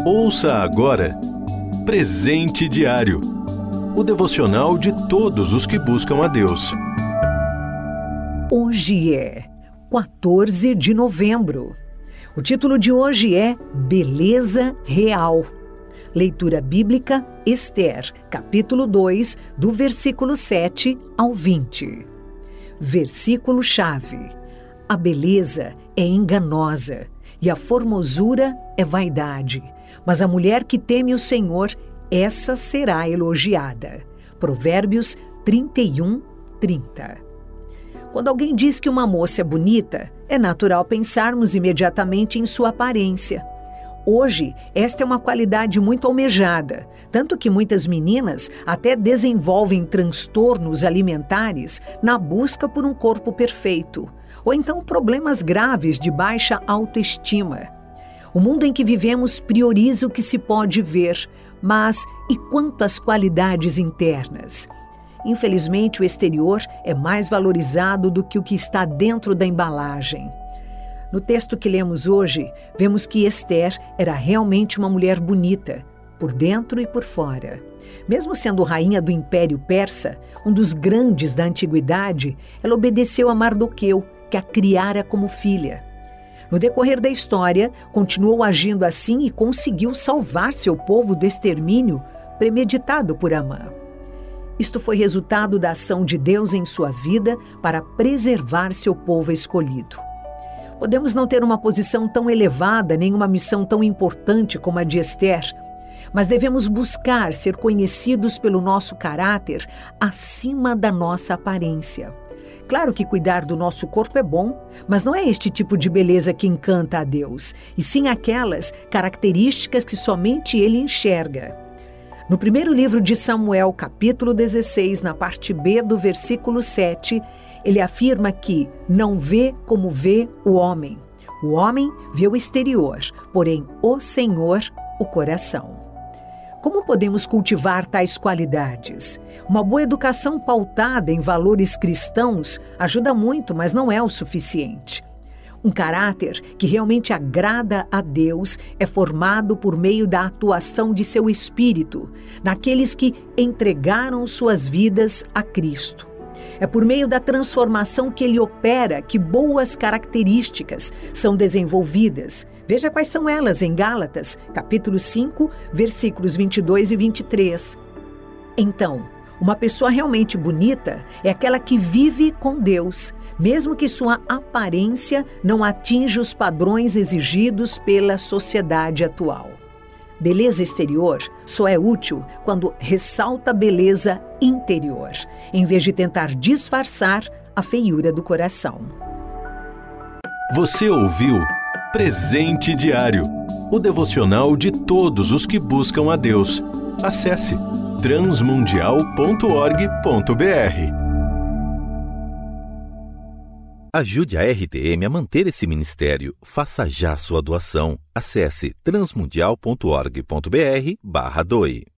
Ouça agora Presente Diário, o devocional de todos os que buscam a Deus. Hoje é 14 de novembro. O título de hoje é Beleza Real. Leitura bíblica, Ester, capítulo 2, do versículo 7 ao 20. Versículo-chave: A beleza é enganosa e a formosura é vaidade, mas a mulher que teme o Senhor, essa será elogiada. Provérbios 31, 30. Quando alguém diz que uma moça é bonita, é natural pensarmos imediatamente em sua aparência. Hoje, esta é uma qualidade muito almejada, tanto que muitas meninas até desenvolvem transtornos alimentares na busca por um corpo perfeito, ou então problemas graves de baixa autoestima. O mundo em que vivemos prioriza o que se pode ver, mas e quanto às qualidades internas? Infelizmente, o exterior é mais valorizado do que o que está dentro da embalagem. No texto que lemos hoje, vemos que Ester era realmente uma mulher bonita, por dentro e por fora. Mesmo sendo rainha do Império Persa, um dos grandes da antiguidade, ela obedeceu a Mardoqueu, que a criara como filha. No decorrer da história, continuou agindo assim e conseguiu salvar seu povo do extermínio premeditado por Amã. Isto foi resultado da ação de Deus em sua vida para preservar seu povo escolhido. Podemos não ter uma posição tão elevada, nem uma missão tão importante como a de Ester, mas devemos buscar ser conhecidos pelo nosso caráter acima da nossa aparência. Claro que cuidar do nosso corpo é bom, mas não é este tipo de beleza que encanta a Deus, e sim aquelas características que somente Ele enxerga. No primeiro livro de Samuel, capítulo 16, na parte B do versículo 7, ele afirma que não vê como vê o homem. O homem vê o exterior, porém o Senhor, o coração. Como podemos cultivar tais qualidades? Uma boa educação pautada em valores cristãos ajuda muito, mas não é o suficiente. Um caráter que realmente agrada a Deus é formado por meio da atuação de seu Espírito, naqueles que entregaram suas vidas a Cristo. É por meio da transformação que Ele opera que boas características são desenvolvidas. Veja quais são elas em Gálatas, capítulo 5, versículos 22 e 23. Então, uma pessoa realmente bonita é aquela que vive com Deus, mesmo que sua aparência não atinja os padrões exigidos pela sociedade atual. Beleza exterior só é útil quando ressalta a beleza interior, em vez de tentar disfarçar a feiura do coração. Você ouviu Presente Diário, o devocional de todos os que buscam a Deus. Acesse transmundial.org.br. Ajude a RTM a manter esse ministério. Faça já sua doação. Acesse transmundial.org.br/doe.